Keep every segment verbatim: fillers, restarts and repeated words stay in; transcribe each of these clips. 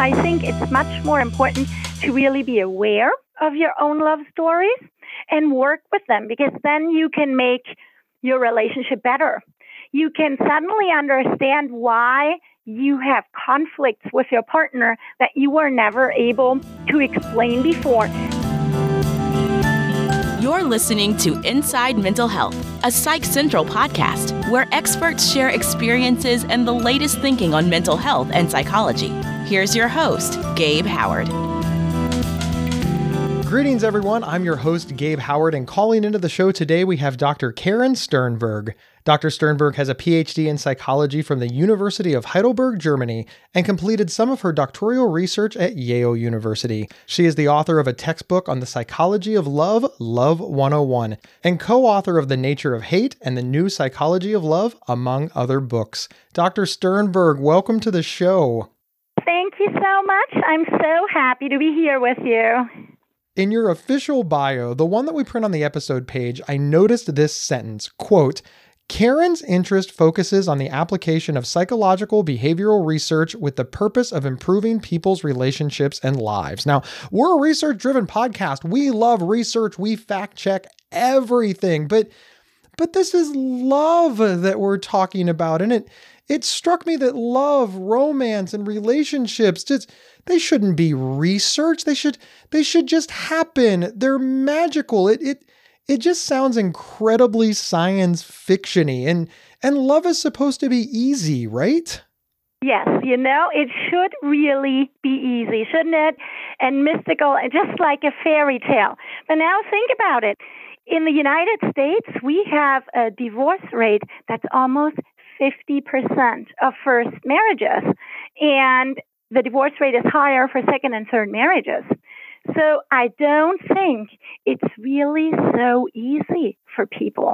I think it's much more important to really be aware of your own love stories and work with them, because then you can make your relationship better. You can suddenly understand why you have conflicts with your partner that you were never able to explain before. You're listening to Inside Mental Health, a Psych Central podcast where experts share experiences and the latest thinking on mental health and psychology. Here's your host, Gabe Howard. Greetings, everyone. I'm your host, Gabe Howard, and calling into the show today, we have Doctor Karen Sternberg. Doctor Sternberg has a P H D in psychology from the University of Heidelberg, Germany, and completed some of her doctoral research at Yale University. She is the author of a textbook on the psychology of love, Love one oh one, and co-author of The Nature of Hate and The New Psychology of Love, among other books. Doctor Sternberg, welcome to the show. Thank you so much. I'm so happy to be here with you. In your official bio, the one that we print on the episode page, I noticed this sentence, quote, Karen's interest focuses on the application of psychological behavioral research with the purpose of improving people's relationships and lives. Now, we're a research-driven podcast. We love research. We fact-check everything, but but this is love that we're talking about. And it it struck me that love, romance, and relationships, just they shouldn't be researched. They should they should just happen. They're magical. It it It just sounds incredibly science fiction-y, and, and love is supposed to be easy, right? Yes, you know, it should really be easy, shouldn't it? And mystical, and just like a fairy tale. But now think about it. In the United States, we have a divorce rate that's almost fifty percent of first marriages. And the divorce rate is higher for second and third marriages. So I don't think it's really so easy for people.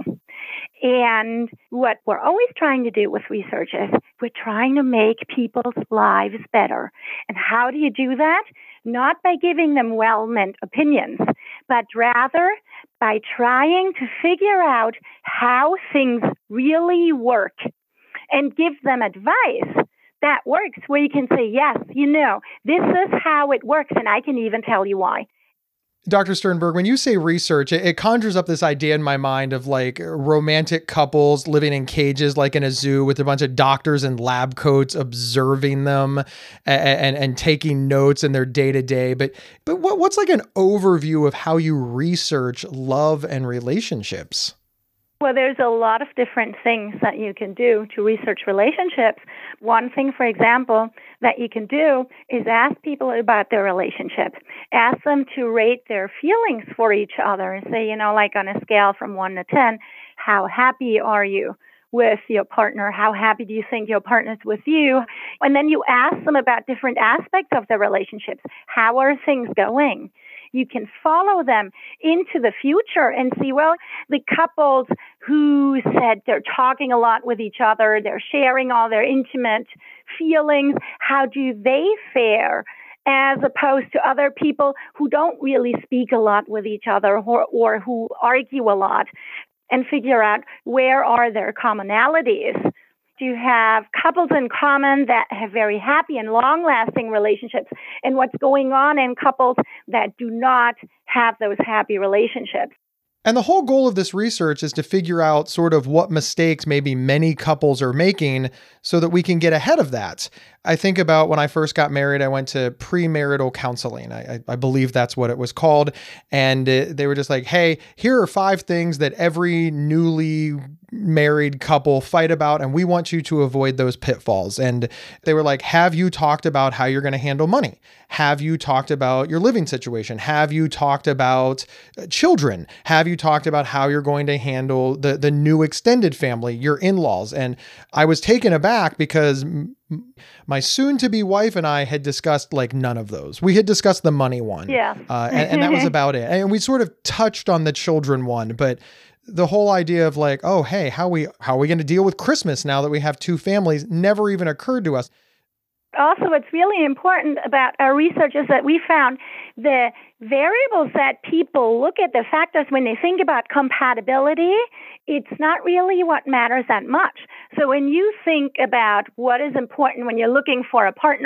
And what we're always trying to do with research is we're trying to make people's lives better. And how do you do that? Not by giving them well-meant opinions, but rather by trying to figure out how things really work and give them advice that works, where you can say, yes, you know, this is how it works, and I can even tell you why. Doctor Sternberg, when you say research, it, it conjures up this idea in my mind of like romantic couples living in cages, like in a zoo, with a bunch of doctors in lab coats observing them and, and, and taking notes in their day-to-day. But but what, what's like an overview of how you research love and relationships? Well, there's a lot of different things that you can do to research relationships. One thing, for example, that you can do is ask people about their relationship. Ask them to rate their feelings for each other and say, you know, like on a scale from one to ten, how happy are you with your partner? How happy do you think your partner's with you? And then you ask them about different aspects of the relationships. How are things going? You can follow them into the future and see, well, the couples who said they're talking a lot with each other, they're sharing all their intimate feelings, how do they fare as opposed to other people who don't really speak a lot with each other or, or who argue a lot, and figure out where are their commonalities. Do you have couples in common that have very happy and long-lasting relationships, and what's going on in couples that do not have those happy relationships? And the whole goal of this research is to figure out sort of what mistakes maybe many couples are making so that we can get ahead of that. I think about when I first got married, I went to premarital counseling. I, I, I believe that's what it was called. And uh, they were just like, hey, here are five things that every newly married couple fight about, and we want you to avoid those pitfalls. And they were like, have you talked about how you're going to handle money? Have you talked about your living situation? Have you talked about uh, children? Have you talked about how you're going to handle the, the new extended family, your in-laws? And I was taken aback because m- my soon-to-be wife and I had discussed like none of those. We had discussed the money one. Yeah. uh, and, and that was about it. And we sort of touched on the children one, but the whole idea of like, oh, hey, how we how are we going to deal with Christmas now that we have two families never even occurred to us. Also, what's really important about our research is that we found the variables that people look at, the factors when they think about compatibility, it's not really what matters that much. So when you think about what is important when you're looking for a partner,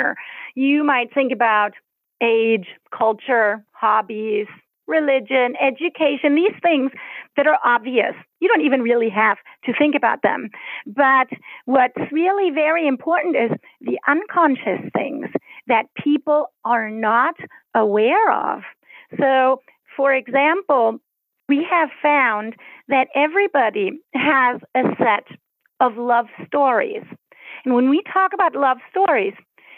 You might think about age, culture, hobbies, religion, education, these things that are obvious. You don't even really have to think about them. But what's really very important is the unconscious things that people are not aware of. So, for example, we have found that everybody has a set of love stories. And when we talk about love stories,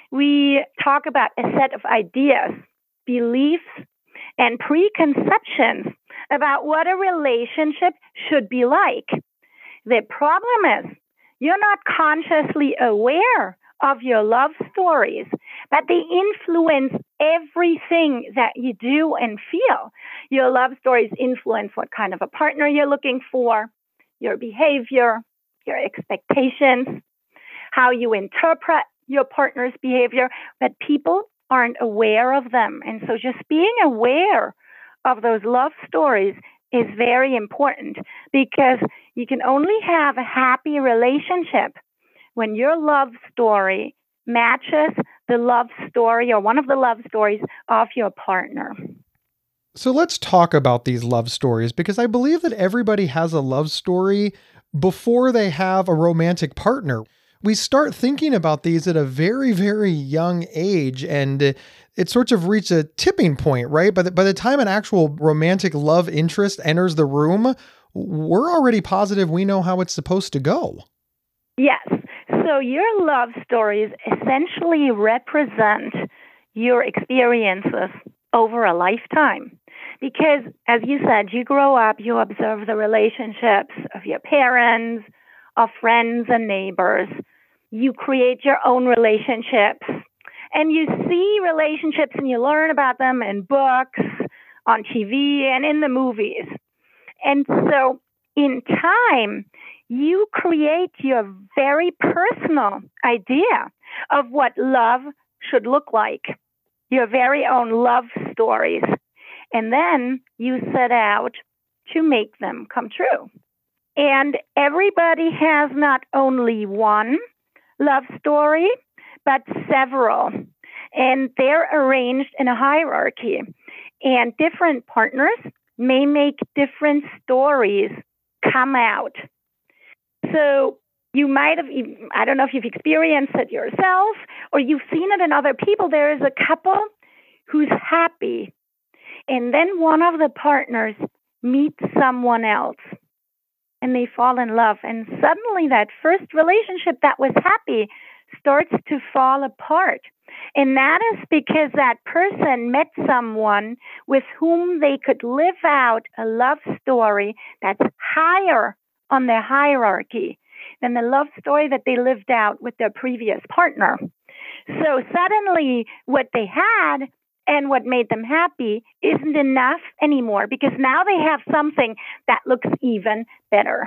we talk about a set of ideas, beliefs, and preconceptions about what a relationship should be like. The problem is you're not consciously aware of your love stories, but they influence everything that you do and feel. Your love stories influence what kind of a partner you're looking for, your behavior, your expectations, how you interpret your partner's behavior, but people aren't aware of them. And so just being aware of those love stories is very important, because you can only have a happy relationship when your love story matches the love story or one of the love stories of your partner. So let's talk about these love stories, because I believe that everybody has a love story before they have a romantic partner. We start thinking about these at a very, very young age, and it sort of reaches a tipping point, right? By the, by the time an actual romantic love interest enters the room, we're already positive we know how it's supposed to go. Yes. So your love stories essentially represent your experiences over a lifetime. Because, as you said, you grow up, you observe the relationships of your parents, of friends and neighbors. You create your own relationships, and you see relationships and you learn about them in books, on T V, and in the movies. And so in time, you create your very personal idea of what love should look like, your very own love stories. And then you set out to make them come true. And everybody has not only one love story, but several. And they're arranged in a hierarchy. And different partners may make different stories come out. So you might have, I don't know if you've experienced it yourself or you've seen it in other people. There is a couple who's happy, and then one of the partners meets someone else, and they fall in love. And suddenly that first relationship that was happy starts to fall apart. And that is because that person met someone with whom they could live out a love story that's higher on their hierarchy than the love story that they lived out with their previous partner. So suddenly what they had and what made them happy isn't enough anymore, because now they have something that looks even better.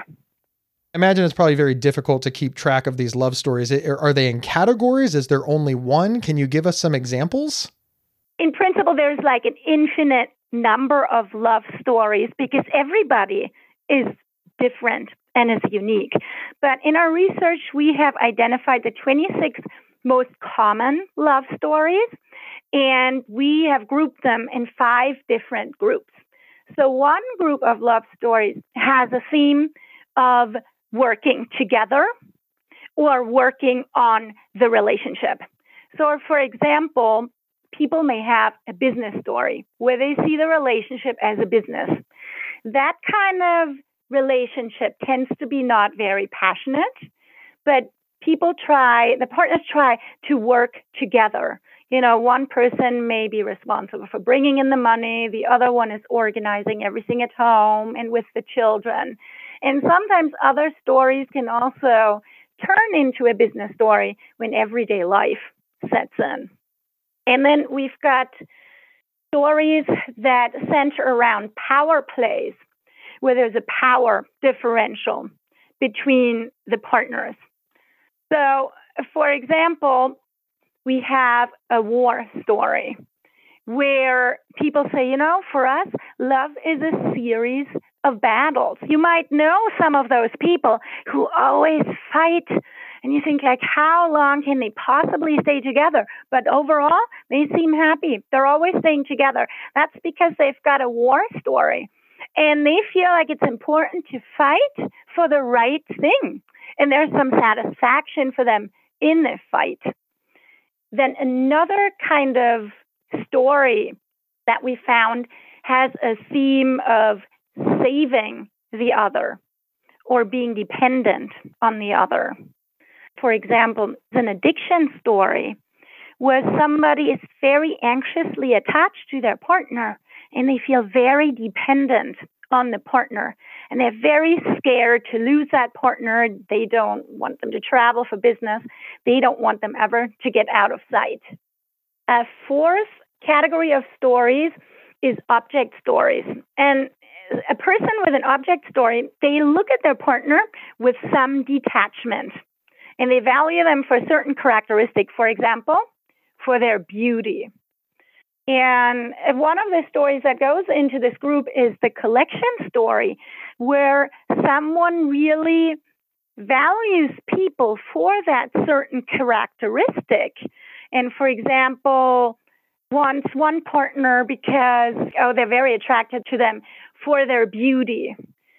I imagine it's probably very difficult to keep track of these love stories. Are they in categories? Is there only one? Can you give us some examples? In principle, there's like an infinite number of love stories, because everybody is different and is unique. But in our research, we have identified the twenty-six most common love stories, and we have grouped them in five different groups. So one group of love stories has a theme of working together or working on the relationship. So, for example, people may have a business story where they see the relationship as a business. That kind of relationship tends to be not very passionate, but people try, the partners try to work together. You know, one person may be responsible for bringing in the money, the other one is organizing everything at home and with the children. And sometimes other stories can also turn into a business story when everyday life sets in. And then we've got stories that center around power plays, where there's a power differential between the partners. So, for example, we have a war story where people say, you know, for us, love is a series of battles. You might know some of those people who always fight And you think, like, how long can they possibly stay together? But overall, they seem happy. They're always staying together. That's because they've got a war story. And they feel like it's important to fight for the right thing. And there's some satisfaction for them in the fight. Then another kind of story that we found has a theme of saving the other or being dependent on the other. For example, an addiction story where somebody is very anxiously attached to their partner and they feel very dependent on the partner. And they're very scared to lose that partner. They don't want them to travel for business. They don't want them ever to get out of sight. A fourth category of stories is object stories. And a person with an object story, they look at their partner with some detachment. And they value them for a certain characteristic, for example, for their beauty. And one of the stories that goes into this group is the collection story, where someone really values people for that certain characteristic. And for example, wants one partner because, oh, they're very attracted to them for their beauty.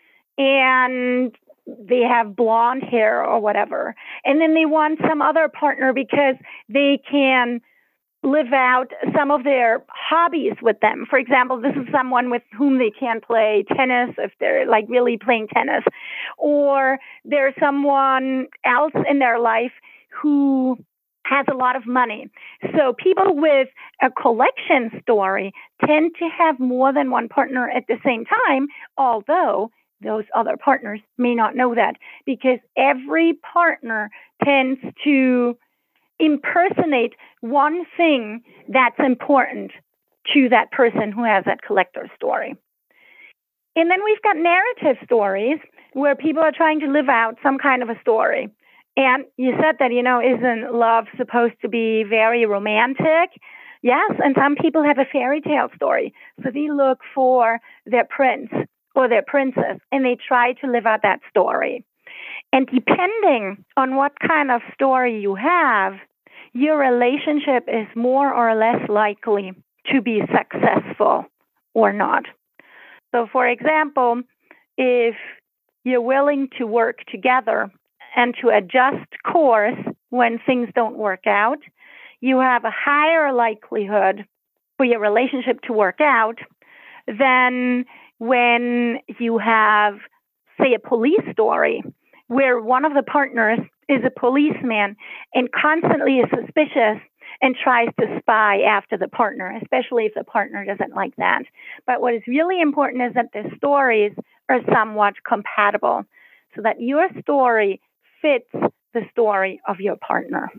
And they have blonde hair or whatever. And then they want some other partner because they can live out some of their hobbies with them. For example, this is someone with whom they can play tennis if they're like really playing tennis. Or there's someone else in their life who has a lot of money. So people with a collection story tend to have more than one partner at the same time, although those other partners may not know that, because every partner tends to impersonate one thing that's important to that person who has that collector story. And then we've got narrative stories where people are trying to live out some kind of a story. And you said that, you know, isn't love supposed to be very romantic? Yes, and some people have a fairy tale story. So they look for their prince or their princess, and they try to live out that story. And depending on what kind of story you have, your relationship is more or less likely to be successful or not. So, for example, if you're willing to work together and to adjust course when things don't work out, you have a higher likelihood for your relationship to work out than when you have, say, a police story where one of the partners is a policeman and constantly is suspicious and tries to spy after the partner, especially if the partner doesn't like that. But what is really important is that the stories are somewhat compatible so that your story fits the story of your partner.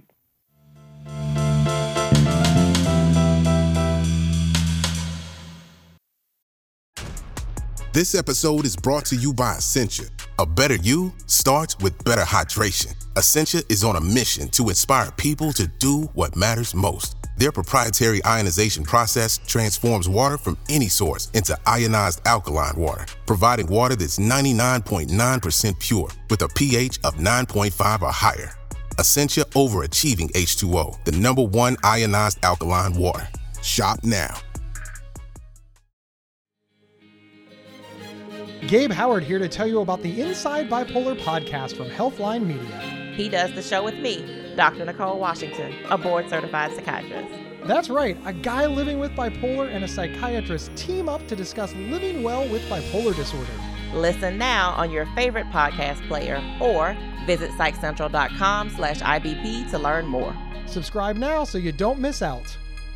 This episode is brought to you by Essentia. A better you starts with better hydration. Essentia is on a mission to inspire people to do what matters most. Their proprietary ionization process transforms water from any source into ionized alkaline water, providing water that's ninety-nine point nine percent pure with a pH of nine point five or higher. Essentia Overachieving H two O, the number one ionized alkaline water. Shop now. Gabe Howard here to tell you about the Inside Bipolar podcast from Healthline Media. He does the show with me, Doctor Nicole Washington, a board-certified psychiatrist. That's right. A guy living with bipolar and a psychiatrist team up to discuss living well with bipolar disorder. Listen now on your favorite podcast player or visit psychcentral.com slash IBP to learn more. Subscribe now so you don't miss out.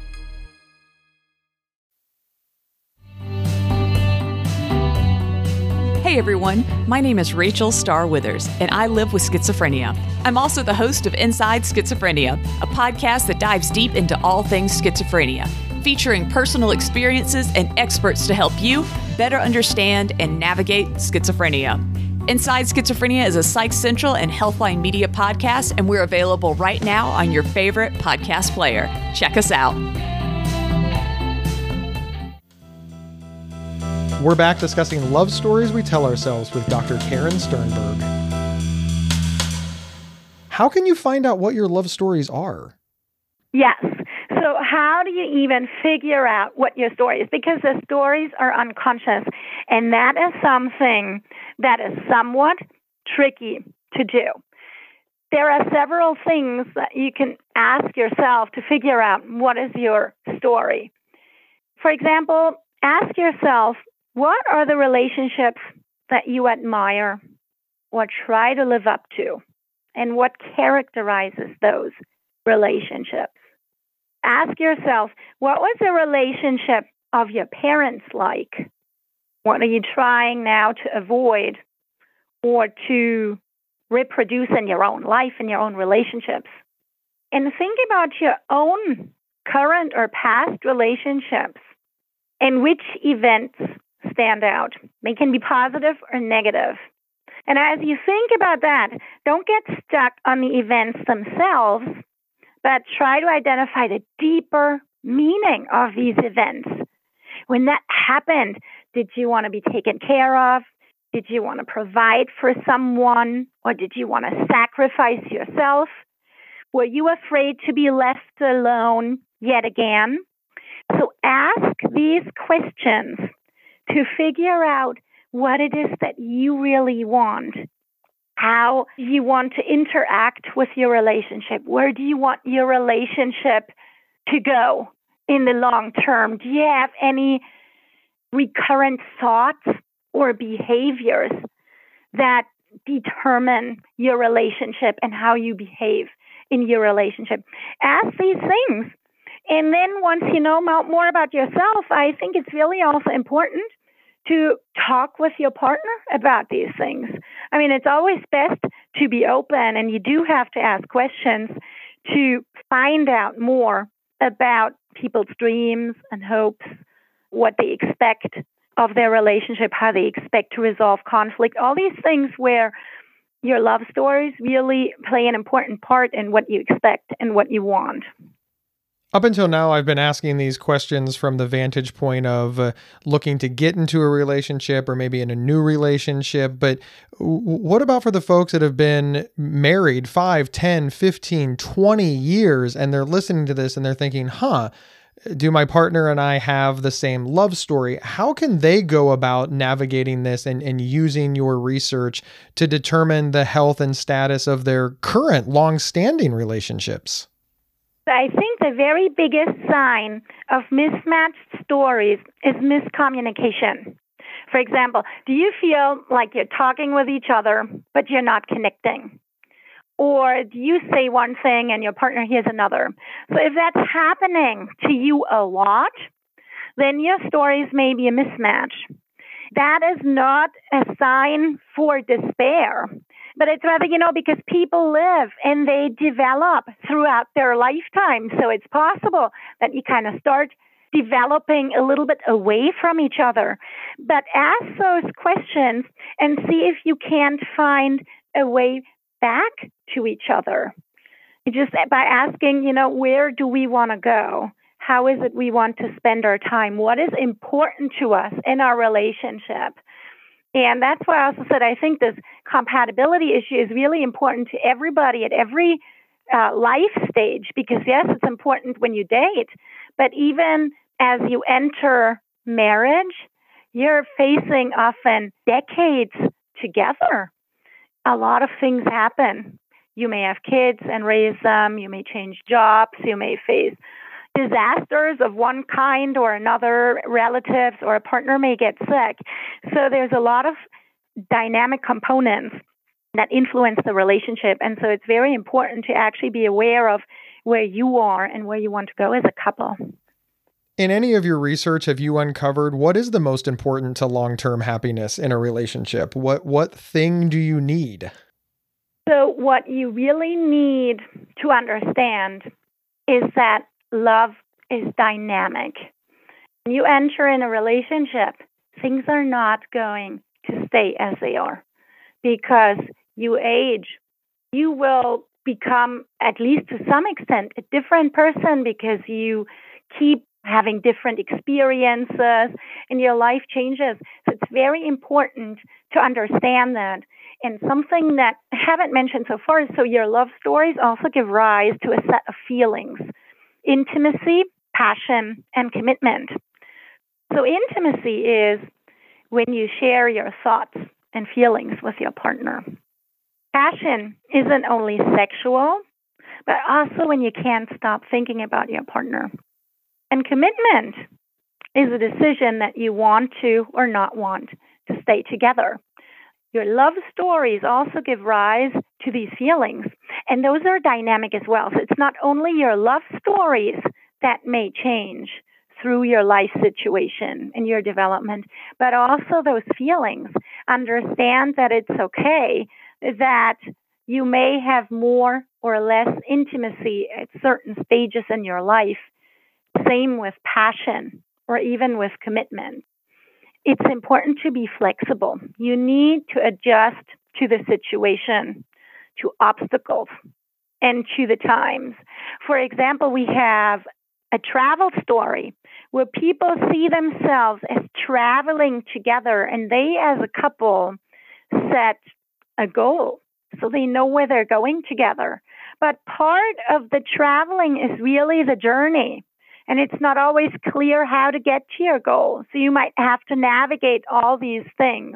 Hey everyone, my name is Rachel Starr Withers, and I live with schizophrenia. I'm also the host of Inside Schizophrenia, a podcast that dives deep into all things schizophrenia, featuring personal experiences and experts to help you better understand and navigate schizophrenia. Inside Schizophrenia is a Psych Central and Healthline Media podcast, and we're available right now on your favorite podcast player. Check us out. We're back discussing love stories we tell ourselves with Doctor Karen Sternberg. How can you find out what your love stories are? Yes. So how do you even figure out what your story is? Because the stories are unconscious, and that is something that is somewhat tricky to do. There are several things that you can ask yourself to figure out what is your story. For example, ask yourself, what are the relationships that you admire or try to live up to? And what characterizes those relationships? Ask yourself, what was the relationship of your parents like? What are you trying now to avoid or to reproduce in your own life, in your own relationships? And think about your own current or past relationships and which events stand out. They can be positive or negative. And as you think about that, don't get stuck on the events themselves, but try to identify the deeper meaning of these events. When that happened, did you want to be taken care of? Did you want to provide for someone? Or did you want to sacrifice yourself? Were you afraid to be left alone yet again? So ask these questions to figure out what it is that you really want, how you want to interact with your relationship, where do you want your relationship to go in the long term? Do you have any recurrent thoughts or behaviors that determine your relationship and how you behave in your relationship? Ask these things. And then once you know more about yourself, I think it's really also important to talk with your partner about these things. I mean, it's always best to be open, and you do have to ask questions to find out more about people's dreams and hopes, what they expect of their relationship, how they expect to resolve conflict, all these things where your love stories really play an important part in what you expect and what you want. Up until now, I've been asking these questions from the vantage point of uh, looking to get into a relationship or maybe in a new relationship. But w- what about for the folks that have been married five, ten, fifteen, twenty years, and they're listening to this and they're thinking, huh, do my partner and I have the same love story? How can they go about navigating this and, and using your research to determine the health and status of their current long-standing relationships? I think the very biggest sign of mismatched stories is miscommunication. For example, do you feel like you're talking with each other, but you're not connecting? Or do you say one thing and your partner hears another? So if that's happening to you a lot, then your stories may be a mismatch. That is not a sign for despair. But it's rather, you know, because people live and they develop throughout their lifetime. So it's possible that you kind of start developing a little bit away from each other. But ask those questions and see if you can't find a way back to each other. Just by asking, you know, where do we want to go? How is it we want to spend our time? What is important to us in our relationship? And that's why I also said I think this compatibility issue is really important to everybody at every uh, life stage, because, yes, it's important when you date, but even as you enter marriage, you're facing often decades together. A lot of things happen. You may have kids and raise them. You may change jobs. You may face disasters of one kind or another, relatives or a partner may get sick. So there's a lot of dynamic components that influence the relationship. And so it's very important to actually be aware of where you are and where you want to go as a couple. In any of your research, have you uncovered what is the most important to long-term happiness in a relationship? What what thing do you need? So what you really need to understand is that love is dynamic. When you enter in a relationship, things are not going to stay as they are because you age. You will become, at least to some extent, a different person because you keep having different experiences and your life changes. So it's very important to understand that And something that I haven't mentioned so far is so your love stories also give rise to a set of feelings: intimacy, passion, and commitment. So intimacy is when you share your thoughts and feelings with your partner. Passion isn't only sexual, but also when you can't stop thinking about your partner. And commitment is a decision that you want to or not want to stay together. Your love stories also give rise to these feelings, and those are dynamic as well. So it's not only your love stories that may change through your life situation and your development, but also those feelings. Understand that it's okay that you may have more or less intimacy at certain stages in your life. Same with passion or even with commitment. It's important to be flexible. You need to adjust to the situation, to obstacles, and to the times. For example, we have a travel story where people see themselves as traveling together, and they as a couple set a goal so they know where they're going together. But part of the traveling is really the journey. And it's not always clear how to get to your goal. So you might have to navigate all these things.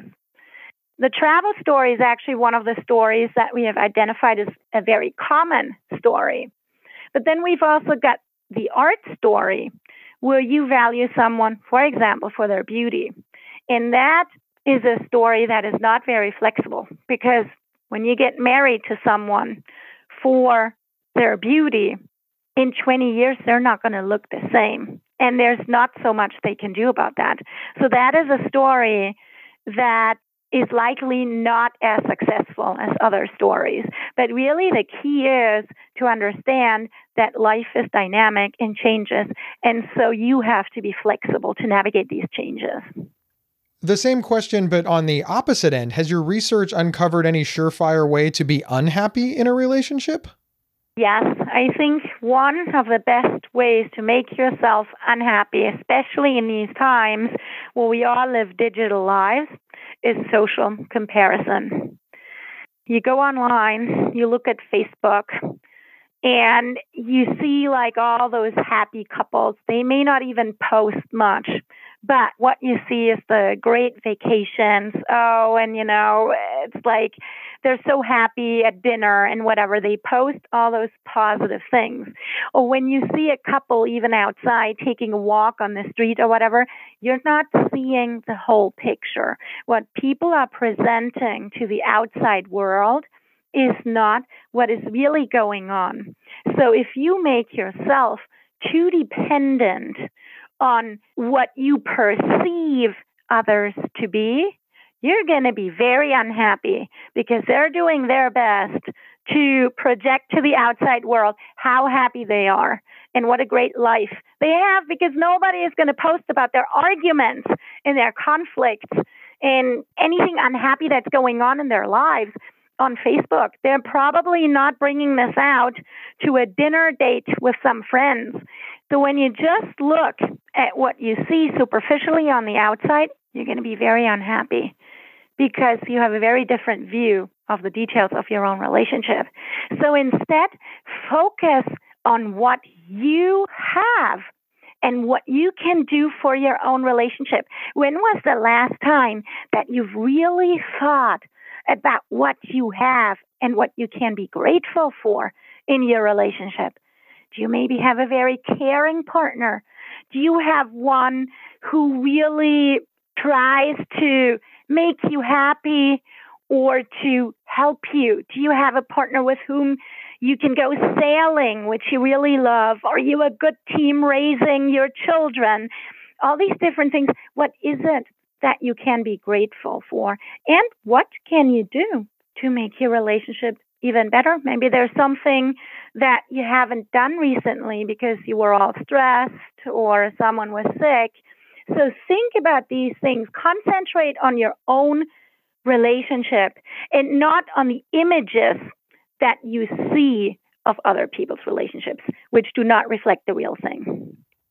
The travel story is actually one of the stories that we have identified as a very common story. But then we've also got the art story, where you value someone, for example, for their beauty. And that is a story that is not very flexible, because when you get married to someone for their beauty, in twenty years, they're not going to look the same. And there's not so much they can do about that. So that is a story that is likely not as successful as other stories. But really the key is to understand that life is dynamic and changes. And so you have to be flexible to navigate these changes. The same question, but on the opposite end, has your research uncovered any surefire way to be unhappy in a relationship? Yes, I think one of the best ways to make yourself unhappy, especially in these times where we all live digital lives, is social comparison. You go online, you look at Facebook, and you see like all those happy couples. They may not even post much, but what you see is the great vacations. Oh, and you know, it's like they're so happy at dinner and whatever. They post all those positive things. Or when you see a couple even outside taking a walk on the street or whatever, you're not seeing the whole picture. What people are presenting to the outside world is not what is really going on. So if you make yourself too dependent on what you perceive others to be, you're going to be very unhappy, because they're doing their best to project to the outside world how happy they are and what a great life they have, because nobody is going to post about their arguments and their conflicts and anything unhappy that's going on in their lives on Facebook. They're probably not bringing this out to a dinner date with some friends. So when you just look at what you see superficially on the outside, you're going to be very unhappy, because you have a very different view of the details of your own relationship. So instead, focus on what you have and what you can do for your own relationship. When was the last time that you've really thought about what you have and what you can be grateful for in your relationship? Do you maybe have a very caring partner? Do you have one who really tries to make you happy or to help you? Do you have a partner with whom you can go sailing, which you really love? Are you a good team raising your children? All these different things. What is it that you can be grateful for? And what can you do to make your relationship even better? Maybe there's something that you haven't done recently because you were all stressed or someone was sick. So think about these things. Concentrate on your own relationship and not on the images that you see of other people's relationships, which do not reflect the real thing.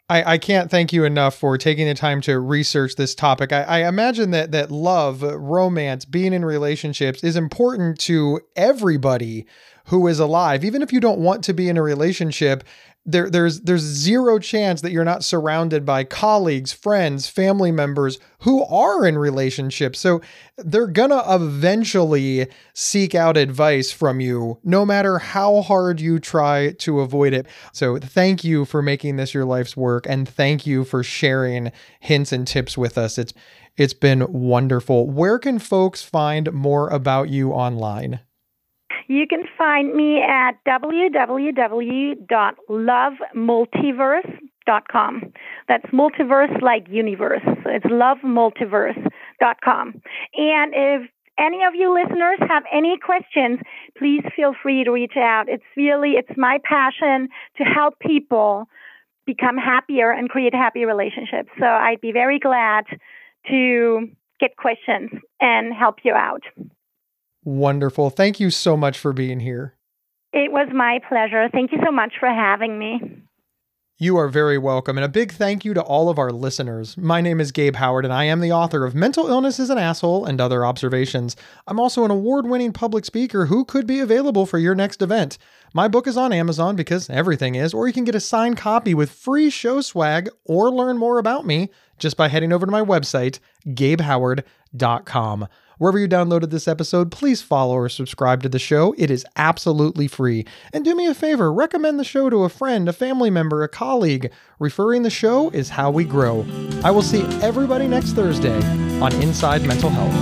I, I can't thank you enough for taking the time to research this topic. I, I imagine that that love, romance, being in relationships is important to everybody who is alive. Even if you don't want to be in a relationship, there, there's there's zero chance that you're not surrounded by colleagues, friends, family members who are in relationships. So they're gonna eventually seek out advice from you, no matter how hard you try to avoid it. So thank you for making this your life's work, and thank you for sharing hints and tips with us. It's it's been wonderful. Where can folks find more about you online? You can find me at w w w dot love multiverse dot com. That's multiverse like universe. So it's love multiverse dot com. And if any of you listeners have any questions, please feel free to reach out. It's really, it's my passion to help people become happier and create happy relationships. So I'd be very glad to get questions and help you out. Wonderful. Thank you so much for being here. It was my pleasure. Thank you so much for having me. You are very welcome. And a big thank you to all of our listeners. My name is Gabe Howard, and I am the author of Mental Illness is an Asshole and Other Observations. I'm also an award-winning public speaker who could be available for your next event. My book is on Amazon because everything is, or you can get a signed copy with free show swag or learn more about me just by heading over to my website, gabe howard dot com. Wherever you downloaded this episode, please follow or subscribe to the show. It is absolutely free. And do me a favor, recommend the show to a friend, a family member, a colleague. Referring the show is how we grow. I will see everybody next Thursday on Inside Mental Health.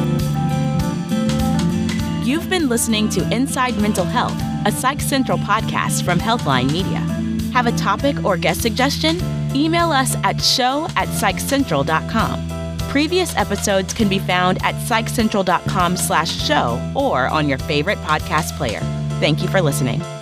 You've been listening to Inside Mental Health, a Psych Central podcast from Healthline Media. Have a topic or guest suggestion? Email us at show at psych central dot com. Previous episodes can be found at psych central dot com slash show or on your favorite podcast player. Thank you for listening.